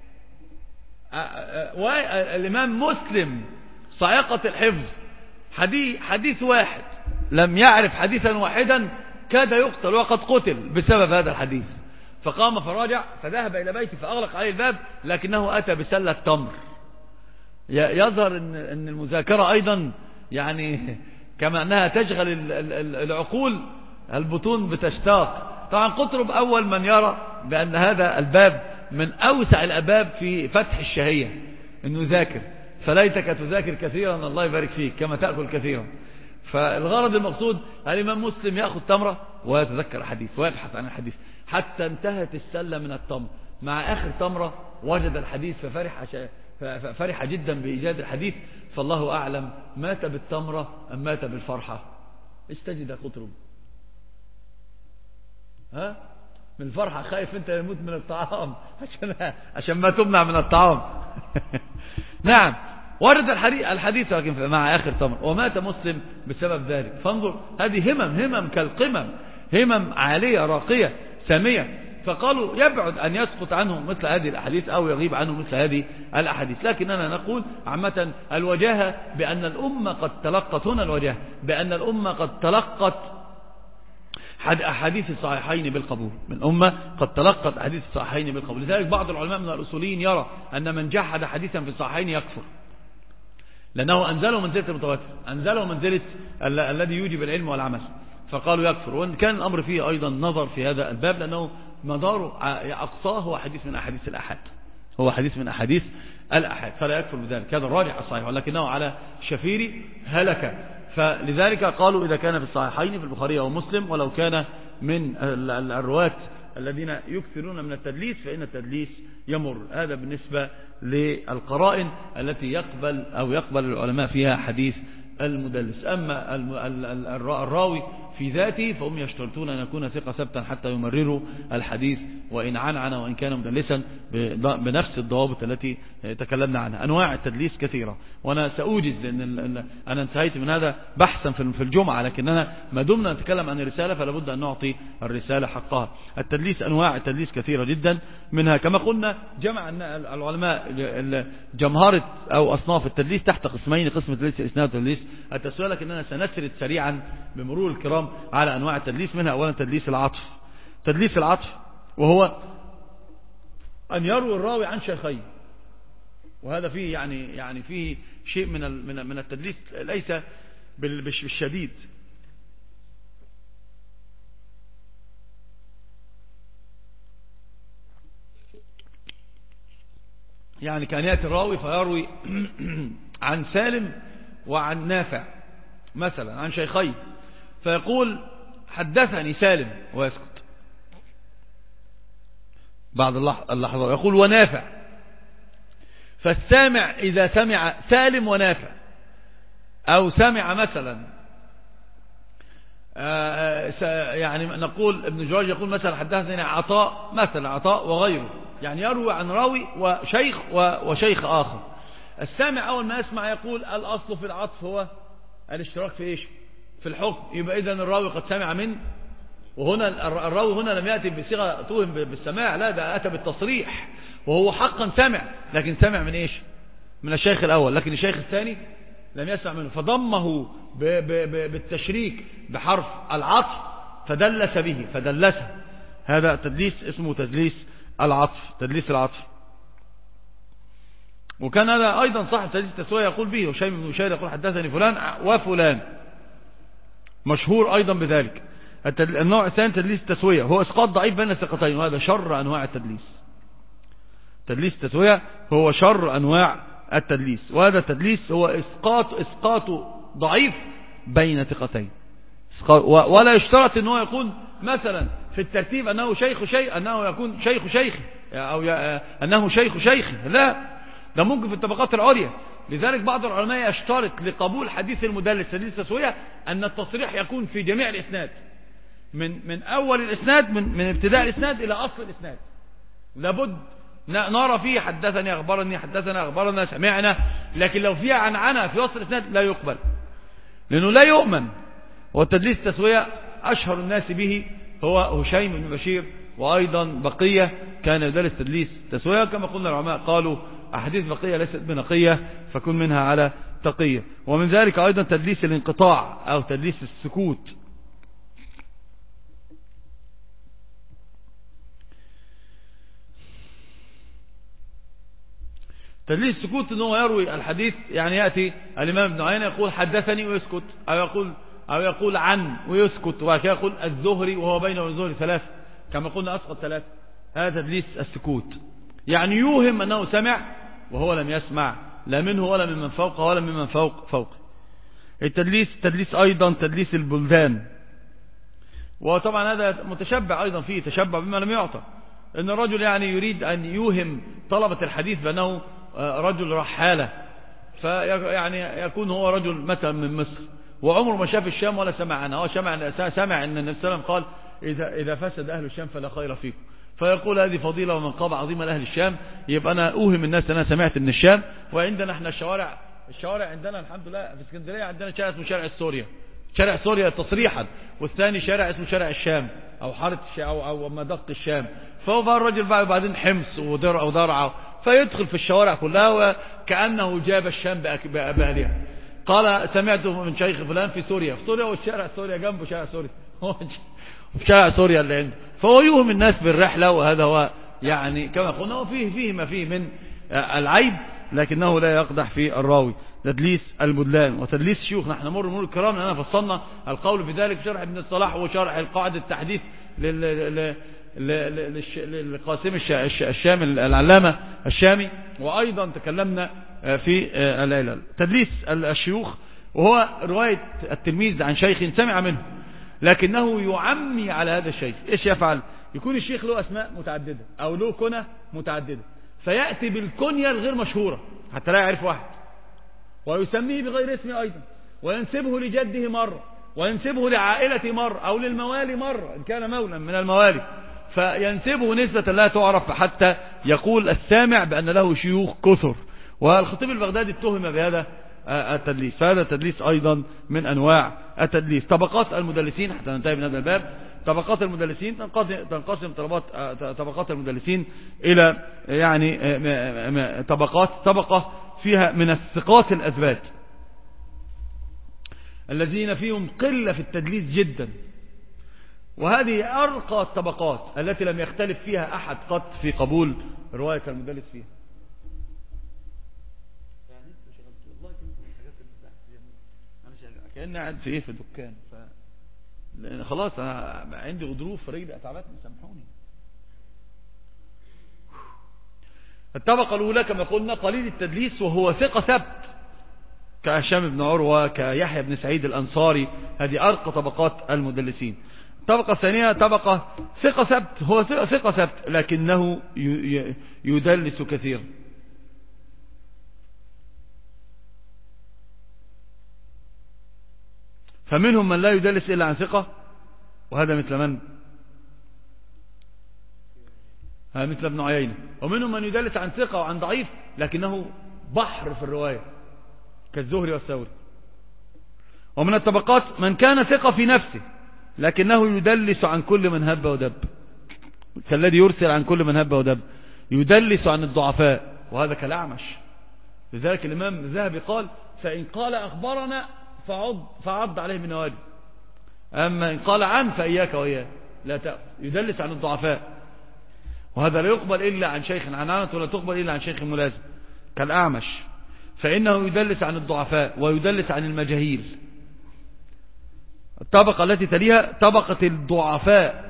الإمام مسلم صاعقة الحفظ، حديث واحد لم يعرف حديثا واحدا كاد يقتل وقد قتل بسبب هذا الحديث. فقام فراجع فذهب إلى بيته فأغلق عليه الباب، لكنه أتى بسلة تمر. يظهر أن المذاكرة أيضا يعني كما أنها تشغل العقول البطون بتشتاق. طبعا قطرب أول من يرى بأن هذا الباب من أوسع الأبواب في فتح الشهية، أنه ذاكر. فليتك تذاكر كثيرا الله يبارك فيك كما تأكل كثيرا. فالغرض المقصود الإمام مسلم يأخذ تمرة ويتذكر حديث ويبحث عن الحديث حتى انتهت السلة من التمر. مع آخر تمرة وجد الحديث ففرح جدا بإيجاد الحديث. فالله أعلم مات بالتمرة أم مات بالفرحة. استجد قطرب من الفرحة، خايف انت يموت من الطعام عشان ما تمنع من الطعام. نعم ورد الحديث لكن مع آخر تمر، ومات مسلم بسبب ذلك. فانظر هذه همم كالقمم، همم عالية راقية سامية. فقالوا يبعد أن يسقط عنه مثل هذه الأحاديث أو يغيب عنه مثل هذه الأحاديث. لكننا نقول عامة الوجاهة بأن الأمة قد تلقت، هنا الوجاهة بأن الأمة قد تلقت أحاديث الصحيحين بالقبول. من أمة قد تلقت أحاديث الصحيحين بالقبول. لذلك بعض العلماء من الأصوليين يرى أن من جحد حديثا في الصحيحين يكفر، لأنه أنزله منزلة المتواتر، أنزله منزلة الذي يوجب العلم والعمل، فقالوا يكفر. وإن كان الأمر فيه أيضا نظر في هذا الباب، لأنه مداره أقصاه هو حديث من أحاديث الأحاد، هو حديث من أحاديث الأحاد، فلا يكفر بذلك. هذا الراجح الصحيح، ولكنه على شفير هلك. فلذلك قالوا إذا كان في الصحيحين في البخاري أو مسلم، ولو كان من الرواة الذين يكثرون من التدليس فإن التدليس يمر. هذا بالنسبة للقرائن التي يقبل العلماء فيها حديث المدلس. أما الراوي في ذاته فهم يشترطون أن يكون ثقة ثبتا حتى يمرروا الحديث وإن عنعن وإن كان مدلسا بنفس الضوابط التي تكلمنا عنها. أنواع التدليس كثيرة، وأنا سأوجز لأن أنا انتهيت من هذا بحثا في الجمعة، لكننا ما دمنا نتكلم عن الرسالة فلا بد أن نعطي الرسالة حقها. التدليس أنواع التدليس كثيرة جدا، منها كما قلنا جمع العلماء جمهرة أو أصناف التدليس تحت قسمين: قسم تدليس الإسناد وتدليس التسوية. لكننا سنسرد سريعا بمرور الكرام على أنواع التدليس. منها أولا تدليس العطف. تدليس العطف وهو أن يروي الراوي عن شيخين، وهذا فيه يعني فيه شيء من التدليس ليس بالشديد. يعني كان يأتي الراوي فيروي عن سالم وعن نافع مثلا عن شيخين، فيقول حدثني سالم ويسكت بعد اللحظة، يقول ونافع. فالسامع إذا سمع سالم ونافع أو سمع مثلا يعني نقول ابن جراج يقول مثلا حدثني عطاء مثلا، عطاء وغيره، يعني يروي عن راوي وشيخ آخر. السامع أول ما يسمع يقول الأصل في العطف هو الاشتراك في إيش؟ في الحكم. يبقى إذن الراوي قد سمع منه، وهنا الراوي هنا لم يأتي بصيغة توهم بالسماع، لا ده أتى بالتصريح، وهو حقا سمع، لكن سمع من إيش؟ من الشيخ الأول، لكن الشيخ الثاني لم يسمع منه، فضمه بالتشريك بحرف العطف فدلس به فدلسه. هذا تدليس اسمه تدليس العطف، تدليس العطف. وكان هذا أيضا صاحب تدليس التسوية يقول به، وشيم بن بشير يقول حدثني فلان وفلان، مشهور أيضا بذلك. النوع الثاني تدليس التسوية، هو إسقاط ضعيف بين الثقتين، وهذا شر أنواع التدليس. تدليس التسوية هو شر أنواع التدليس، وهذا التدليس هو إسقاط ضعيف بين ثقتين. ولا يشترط أنه يكون مثلا في الترتيب أنه شيخ شيخ، أنه يكون شيخ شيخ أو أنه شيخ شيخ، لا، ده ممكن في الطبقات العليا. لذلك بعض العلماء يشترط لقبول حديث المدلس تدليس تسوية أن التصريح يكون في جميع الإسناد، من أول الإسناد، من ابتداء الإسناد إلى أصل الإسناد، لابد نرى فيه حدثني أخبرني حدثنا أخبرنا سمعنا. لكن لو فيها عنعنة في وسط الإسناد لا يقبل، لأنه لا يؤمن. والتدليس التسوية أشهر الناس به هو هشيم بن بشير، وأيضا بقية كان يدلس تدليس تسوية. كما قلنا العلماء قالوا أحاديث بقية ليست بنقية فكن منها على تقية. ومن ذلك أيضا تدليس الانقطاع أو تدليس السكوت. تدليس السكوت أنه يروي الحديث، يعني يأتي الإمام ابن عيينة يقول حدثني ويسكت، أو يقول عن ويسكت، وكذا يقول الزهري وهو بينه والزهري 3 كما قلنا أسقط 3. هذا تدليس السكوت، يعني يوهم أنه سمع وهو لم يسمع، لا منه ولا ممن فوقه ولا ممن فوقه. التدليس أيضا تدليس البلدان، وطبعا هذا متشبع أيضا فيه تشبع بما لم يعطى، أن الرجل يعني يريد أن يوهم طلبة الحديث بأنه رجل رحالة، فيعني يكون هو رجل مثلا من مصر وعمره ما شاف الشام ولا سمع عنها. هو سمع أن النبي صلى الله عليه وسلم قال إذا فسد أهل الشام فلا خير فيكم، فيقول هذه فضيلة ومنقبة عظيمة لأهل الشام، يبقى أنا أوهم الناس أنا سمعت من الشام. وعندنا احنا الشوارع عندنا الحمد لله في اسكندرية عندنا شارع اسمه شارع سوريا تصريحا، والثاني شارع اسمه شارع الشام أو حارة أو مدق الشام. فهو بقى الرجل بعدين حمص ودرعا، فيدخل في الشوارع كلها وكأنه جاب الشام بأهلها. قال سمعته من شيخ فلان في سوريا، والشارع سوريا جنبه شارع سوريا في شارع سوريا اللي عنده، فهو يوهم الناس بالرحلة. وهذا هو يعني كما قلنا وفيه ما فيه من العيب، لكنه لا يقدح في الراوي. تدليس البدلان وتدليس الشيوخ، نحن نمر الكرام لأننا فصلنا القول في ذلك شرح ابن الصلاح وشرح القاعدة التحديث للقاسم الشامي العلامة الشامي، وأيضا تكلمنا في العلل. تدليس الشيوخ وهو رواية التلميذ عن شيخ سمع منه لكنه يعمي على هذا الشيخ. ايش يفعل؟ يكون الشيخ له أسماء متعددة أو له كنى متعددة، فيأتي بالكنية الغير مشهورة حتى لا يعرف واحد، ويسميه بغير اسمه أيضا، وينسبه لجده مرة، وينسبه لعائلة مرة، أو للموالي مرة إن كان مولا من الموالي، فينسبه نسبة لا تعرف حتى يقول السامع بأن له شيوخ كثر. والخطيب البغدادي اتهم بهذا التدليس، فهذا التدليس أيضا من أنواع التدليس. طبقات المدلسين حتى ننتهي من هذا الباب. طبقات المدلسين تنقسم طبقات المدلسين إلى يعني طبقة فيها من الثقات الأثبات الذين فيهم قلة في التدليس جدا، وهذه أرقى الطبقات التي لم يختلف فيها أحد قط في قبول رواية المدلس فيها. كأني قاعد في في دكان، خلاص أنا عندي غضروف في رجلي أتعبتني سامحوني. الطبقة الأولى كما قلنا قليل التدليس وهو ثقة ثبت كهشام بن عروة كيحيى بن سعيد الأنصاري، هذه أرقى طبقات المدلسين. الطبقة الثانية طبقة ثقة ثبت، هو ثقة ثبت لكنه يدلس كثيرا. فمنهم من لا يدلس إلا عن ثقة، وهذا مثل من؟ مثل ابن عيينة. ومنهم من يدلس عن ثقة وعن ضعيف لكنه بحر في الرواية كالزهري والثوري. ومن الطبقات من كان ثقة في نفسه لكنه يدلس عن كل من هب ودب، كالذي يرسل عن كل من هب ودب، يدلس عن الضعفاء، وهذا كالأعمش. لذلك الإمام الذهبي قال فإن قال أخبرنا فعض عليه من نوادي، أما إن قال عن فإياك وإياه لا تأخذ. يدلس عن الضعفاء، وهذا لا يقبل إلا عن شيخ عنعنة ولا تقبل إلا عن شيخ ملازم كالأعمش، فإنه يدلس عن الضعفاء ويدلس عن المجاهيل. الطبقة التي تليها طبقة الضعفاء،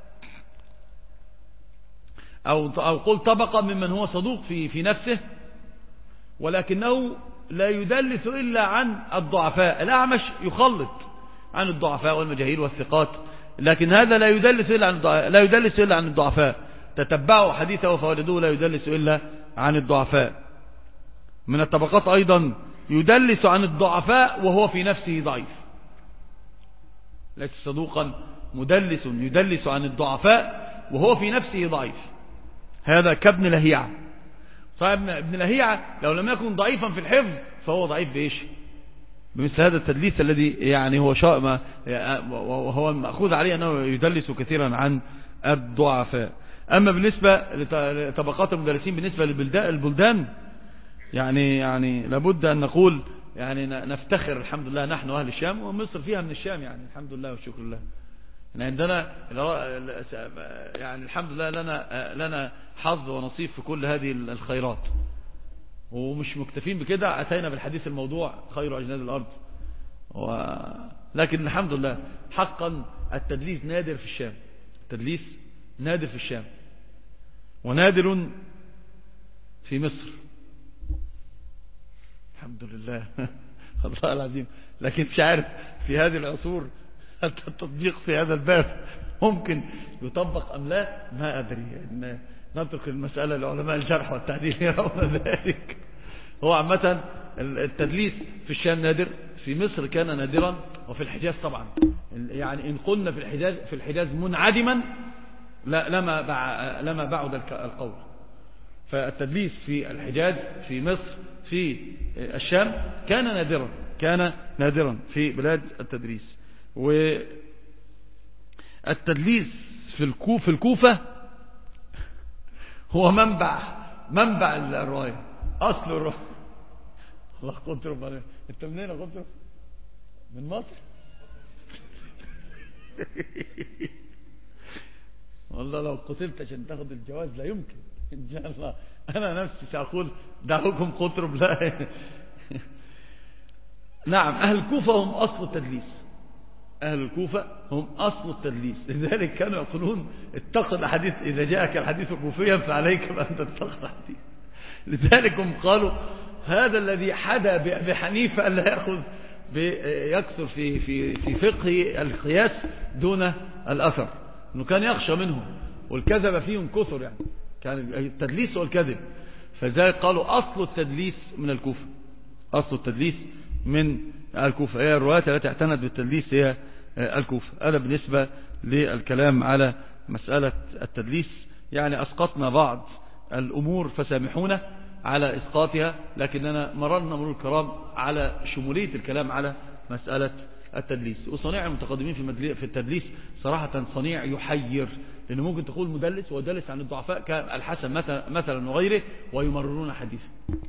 أو قل طبقة ممن هو صدوق في نفسه ولكنه لا يدلس إلا عن الضعفاء. الأعمش يخلط عن الضعفاء والمجاهيل والثقات لكن هذا لا يدلس إلا عن الضعفاء. تتبعوا حديثه فوالدوه لا يدلس إلا عن الضعفاء. من الطبقات أيضا يدلس عن الضعفاء وهو في نفسه ضعيف، ليس صدوقا مدلس يدلس عن الضعفاء وهو في نفسه ضعيف، هذا كابن لهيعة. صاحب ابن لهيعة لو لم يكن ضعيفا في الحفظ فهو ضعيف بإيش؟ بمثل هذا التدليس الذي يعني وهو مأخوذ عليه أنه يدلس كثيرا عن الضعفاء. أما بالنسبة لطبقات المدلسين بالنسبة للبلدان يعني لابد أن نقول يعني نفتخر الحمد لله نحن أهل الشام، ومصر فيها من الشام يعني الحمد لله والشكر لله. عندنا يعني الحمد لله لنا حظ ونصيب في كل هذه الخيرات، ومش مكتفين بكده، أتينا بالحديث الموضوع خير أجناد الأرض. لكن الحمد لله حقا التدليس نادر في الشام، التدليس نادر في الشام ونادر في مصر الحمد لله الله العظيم. لكن مش عارف في هذه العصور التطبيق في هذا الباب ممكن يطبق أم لا، ما أدري. نترك المسألة لعلماء الجرح والتعديل يرون ذلك. هو عامة التدليس في الشام نادر، في مصر كان نادرا، وفي الحجاز طبعا. يعني إن قلنا في الحجاز منعدما لما بعد القول. فالتدليس في الحجاز في مصر في الشام كان نادرا في بلاد التدريس. والتدليس في الكوفة هو منبع الرواية، أصل الرواية. الله قدر عليك. انت منين يا قدر؟ من مصر؟ والله لو قتلت عشان تاخد الجواز لا يمكن ان شاء الله. انا نفسي سأقول دعوكم قطرب لا. نعم، اهل الكوفة هم اصل التدليس، اهل الكوفة هم اصل التدليس. لذلك كانوا يقولون اتقد الحديث اذا جاءك الحديث كوفيا فعليك بان تتقد الحديث. لذلك هم قالوا هذا الذي حدا بحنيفة ألا يكثر في فقه القياس دون الأثر، أنه كان يخشى منهم والكذب فيهم كثر، يعني كان التدليس والكذب. فذلك قالوا أصل التدليس من الكوفة، أصل التدليس من الكوفة. هي الروايات التي اعتنت بالتدليس هي الكوفة. هذا بالنسبة للكلام على مسألة التدليس. يعني أسقطنا بعض الأمور فسامحونا على إسقاطها، لكننا مررنا مرور الكرام على شمولية الكلام على مسألة التدليس. وصنيع المتقدمين في التدليس صراحة صنيع يحير، لأنه ممكن تقول مدلس ودلس عن الضعفاء كالحسن مثلا وغيره ويمررون حديثا.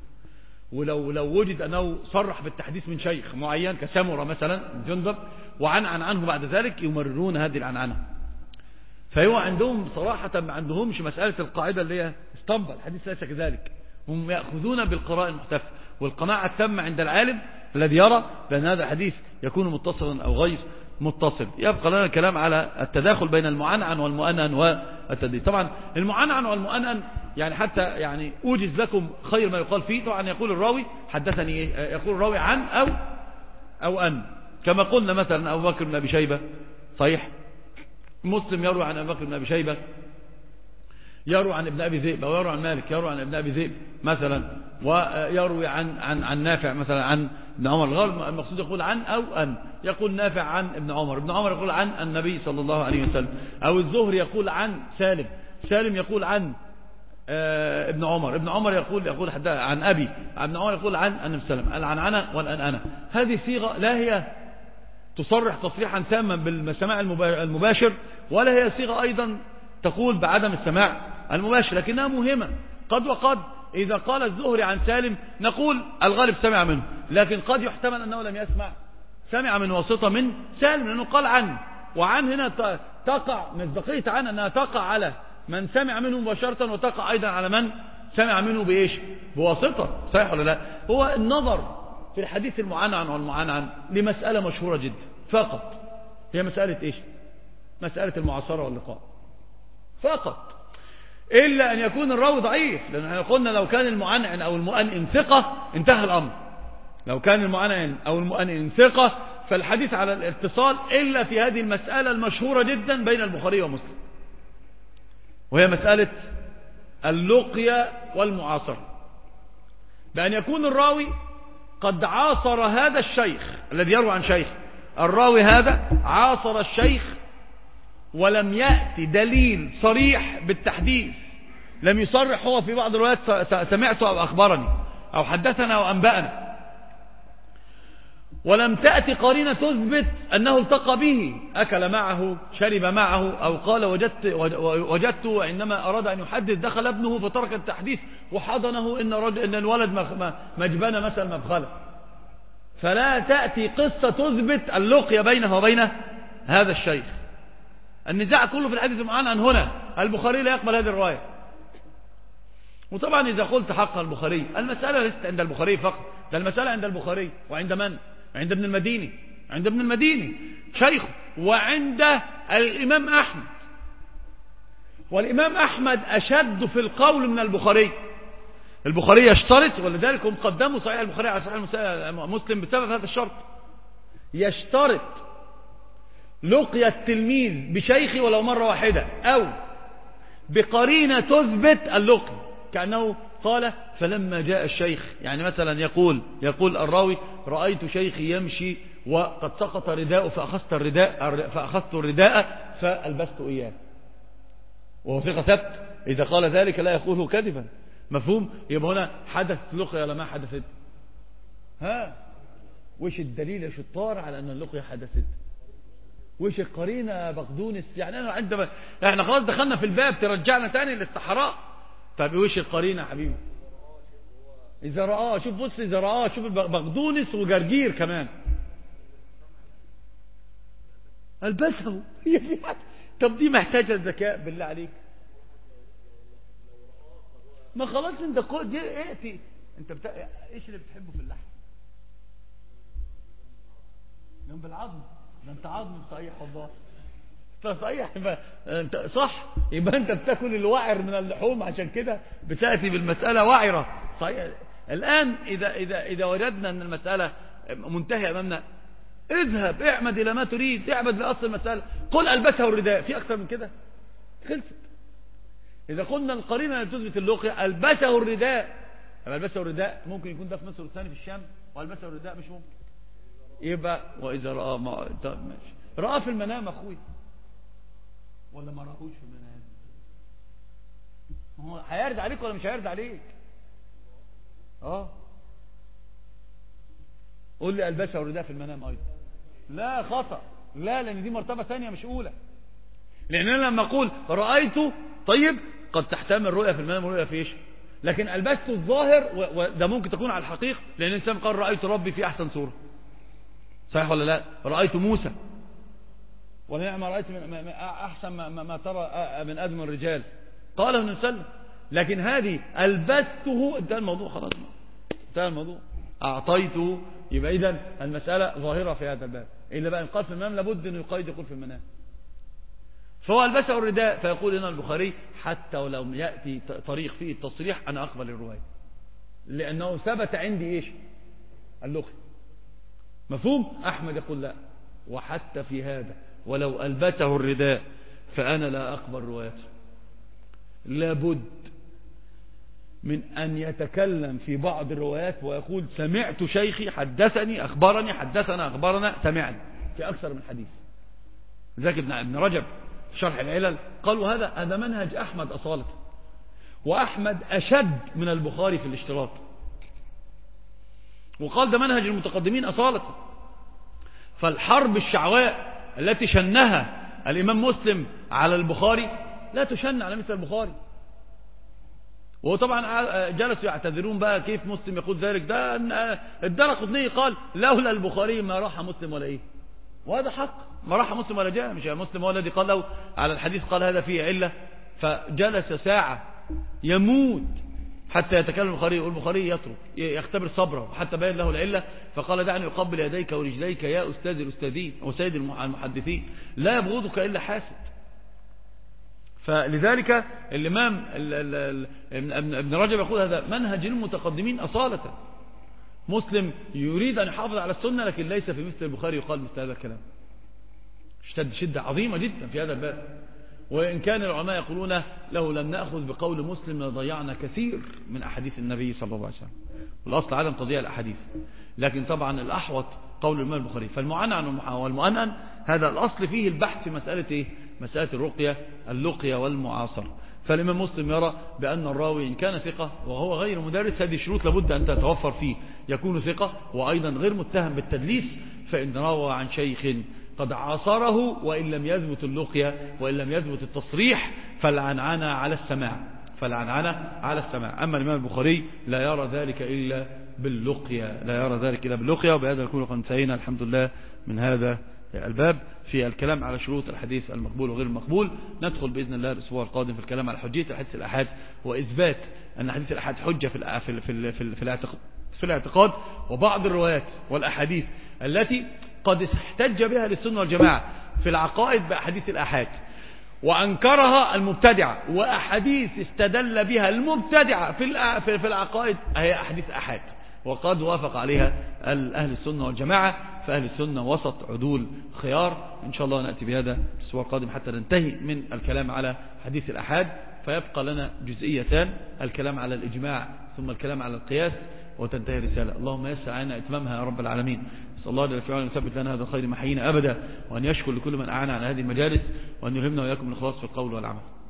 ولو وجد أنه صرح بالتحديث من شيخ معين كسمرة مثلا جندب وعنعن عنه بعد ذلك يمررون هذه العنعنة. فهو عندهم صراحة ما عندهمش مسألة القاعدة اللي هي اسطمبة الحديث ليس كذلك. هم يأخذون بالقراءة المحتفة والقناعة التامة عند العالم الذي يرى بأن هذا الحديث يكون متصلا أو غير متصل. يبقى لنا الكلام على التداخل بين المعنعن والمؤنن والتدليس. طبعا المعنعن والمؤنن يعني حتى يعني أوجز لكم خير ما يقال فيه. طبعا يقول الراوي حدثني إيه؟ يقول الراوي عن أو أن، كما قلنا مثلا أبو بكر بن أبي شيبة صحيح، مسلم يروي عن أبو بكر بن أبي شيبة، يروي عن ابن أبي ذئب، أو يروي عن مالك يروي عن ابن أبي ذئب مثلا، ويروي عن نافع مثلا عن ابن عمر. الغالب المقصود يقول عن أو أن، يقول نافع عن ابن عمر، ابن عمر يقول عن النبي صلى الله عليه وسلم، أو الزهري يقول عن سالم، سالم يقول عن ابن عمر، ابن عمر يقول عن أبي، ابن عمر يقول عن النبي صلى الله عليه وسلم. العنعنة والأنأنة هذه صيغة لا هي تصرح تصريحا تاما بالسماع المباشر، ولا هي صيغة أيضا تقول بعدم السماع المباشر، لكنها مهمة. قد وقد إذا قال الزهري عن سالم نقول الغالب سمع منه، لكن قد يحتمل أنه لم يسمع، سمع من واسطة من سالم، لأنه قال عن، وعن هنا تقع مصداقية عن أنها تقع على من سمع منه مباشرة، وتقع أيضا على من سمع منه بإيش؟ بواسطة. صحيح ولا لا؟ هو النظر في الحديث المعنعن والمعنعن لمسألة مشهورة جدا فقط، هي مسألة إيش؟ مسألة المعاصرة واللقاء فقط، إلا أن يكون الراوي ضعيف. لأن احنا قلنا لو كان المعنعن أو المؤنن ثقة انتهى الأمر، لو كان المعنعن أو المؤنن ثقة فالحديث على الاتصال إلا في هذه المسألة المشهورة جدا بين البخاري ومسلم، وهي مسألة اللقية والمعاصرة، بأن يكون الراوي قد عاصر هذا الشيخ الذي يروي عن شيخ، الراوي هذا عاصر الشيخ ولم يأتي دليل صريح بالتحديث، لم يصرح هو في بعض الروايات سمعت أو أخبرني أو حدثنا أو أنبأنا، ولم تأتي قرينة تثبت أنه التقى به، أكل معه، شرب معه، أو قال وجدته عندما أراد أن يحدث دخل ابنه فترك التحديث وحضنه إن الولد مجبنة مثلا مبخلة. فلا تأتي قصة تثبت اللقية بينه وبين هذا الشيخ. النزاع كله في الحديث المعين عن هنا، البخاري لا يقبل هذه الرواية. وطبعا إذا قلت حق البخاري، المسألة ليست عند البخاري فقط، ده المسألة عند البخاري وعند من؟ عند ابن المديني، عند ابن المديني شيخه، وعند الإمام أحمد. والإمام أحمد أشد في القول من البخاري. البخاري يشترط، ولذلك هم قدموا صحيح البخاري على صحيح مسلم بسبب هذا الشرط، يشترط لقي التلميذ بشيخه ولو مرة واحدة أو بقرينة تثبت اللقي، كأنه قال فلما جاء الشيخ، يعني مثلا يقول الراوي رأيت شيخي يمشي وقد سقط رداءه فأخذت الرداء فألبست إياه، وهو ثقة ثبت، إذا قال ذلك لا يقوله كذبا. مفهوم؟ يبقى هنا حدث لقية ولا ما حدثت؟ وش الدليل يا شطار على أن اللقية حدثت؟ وش القرينة بقدونس؟ يعني أنا عندما احنا خلاص دخلنا في الباب ترجعنا تاني للصحراء. طب وش القرينة يا حبيبي؟ إذا رآه، شوف بص، إذا رآه، شوف بقدونس وجرجير كمان البسه. طب دي محتاجة الذكاء بالله عليك. ما خلاص انت دي ائتي انت ايش اللي بتحبه في اللحم؟ جنب العظم، ده انت عظم صحيح والله. صحيح، انت صح، يبقى انت بتاكل الوعر من اللحوم، عشان كده بتاتي بالمساله وعره. صحيح. الان اذا وجدنا ان المساله منتهيه امامنا، اذهب اعمد الى ما تريد، اعمد لاصل المساله، قل البسه الرداء، في اكثر من كده؟ خلصت. اذا قلنا القرينه تثبت اللقية البسه الرداء، البسه الرداء ممكن يكون ده في مصر والثاني في الشام، والبسه الرداء مش ممكن. يبقى واذا رأى ماشي، رأى في المنام اخوي ولا ما رأوش في المنام؟ هو هيرد عليك ولا مش هيرد عليك؟ قول لي البسه الرداء في المنام ايضا، لا خطأ، لا، لان دي مرتبة ثانية مش اولى. لان انا لما اقول رأيته، طيب قد تحتمل رؤية في المنام ورؤية في ايش، لكن البسته الظاهر وده ممكن تكون على الحقيقة، لان الانسان قال رأيت ربي في احسن صورة، صحيح ولا لا؟ رأيت موسى، ونعم رأيت احسن ما ترى من ادم الرجال، قاله النبي صلى الله عليه وسلم. لكن هذه البسته، انتهى الموضوع خلاص، انتهى الموضوع، اعطيته. يبقى اذا المسألة ظاهرة في هذا الباب، الا بقى قال في المنام لابد انه يقيد يقول في المنام. فهو البسه الرداء، فيقول هنا البخاري حتى ولو يأتي طريق فيه التصريح انا اقبل الرواية، لانه ثبت عندي ايش؟ اللقي. مفهوم؟ احمد يقول لا، وحتى في هذا ولو البسه الرداء فانا لا اقبل روايته. لابد من ان يتكلم في بعض الروايات ويقول سمعت شيخي حدثني اخبرني حدثنا اخبرنا سمعني، في اكثر من حديث. ذاك ابن رجب شرح العلل قال وهذا منهج احمد اصالة، واحمد اشد من البخاري في الاشتراط، وقال ده منهج المتقدمين اصالة. فالحرب الشعواء التي شنها الامام مسلم على البخاري لا تشن على مثل البخاري. وطبعا جلسوا يعتذرون بقى كيف مسلم يقول ذلك، ده الدرقطني قال لولا البخاري ما راح مسلم ولا ايه، وهذا حق، ما راح مسلم ولا جاء، مش مسلم هو الذي قال له على الحديث قال هذا فيه علة، فجلس ساعة يموت حتى يتكلم البخاري، والبخاري يترك يختبر صبره حتى بين له العلة، فقال دعني أقبل يديك ورجليك يا أستاذ الأستاذين وسيد المحدثين، لا يبغضك إلا حاسد. فلذلك الإمام ابن رجب يقول هذا منهج المتقدمين أصالة، مسلم يريد أن يحافظ على السنة لكن ليس في مثل البخاري يقال مثل هذا الكلام. اشتد شدة عظيمة جدا في هذا الباب. وإن كان العلماء يقولون لو لم نأخذ بقول مسلم لضيعنا كثير من أحاديث النبي صلى الله عليه وسلم. والأصل عدم تضييع الأحاديث، لكن طبعا الأحوط قول الإمام البخاري. فالمعنعن والمؤنن هذا الأصل فيه البحث في مسألة إيه؟ مسألة اللقية والمعاصرة. فالإمام مسلم يرى بأن الراوي إن كان ثقة وهو غير مدرس، هذه شروط لابد أن تتوفر فيه، يكون ثقة وأيضا غير متهم بالتدليس. فإن روى عن شيخ قد عاصره وإن لم يثبت اللقية وإن لم يثبت التصريح فالعنعنة على السماع، أما الإمام البخاري لا يرى ذلك إلا باللقية. وبهذا نكون قد انتهينا الحمد لله من هذا الباب في الكلام على شروط الحديث المقبول وغير المقبول. ندخل بإذن الله الأسبوع القادم في الكلام على حجية الحديث الأحاد وإثبات أن حديث الأحاد حجة في الاعتقاد، وبعض الروايات والأحاديث التي قد احتج بها للسنة والجماعة في العقائد بأحاديث الأحاد وأنكرها المبتدعة، وأحاديث استدل بها المبتدعة في العقائد هي أحاديث أحاد وقد وافق عليها أهل السنة والجماعة. فأهل السنة وسط عدول خيار. إن شاء الله نأتي بهذا الأسبوع القادم حتى ننتهي من الكلام على حديث الأحاد، فيبقى لنا جزئيتان: الكلام على الإجماع ثم الكلام على القياس، وتنتهي الرسالة. اللهم يسر علينا إتمامها يا رب العالمين. نسأل الله جل وعلا أن يثبت لنا هذا الخير محيينا أبدا، وأن يشكر لكل من أعان على هذه المجالس، وأن يلهمنا وإياكم الإخلاص في القول والعمل.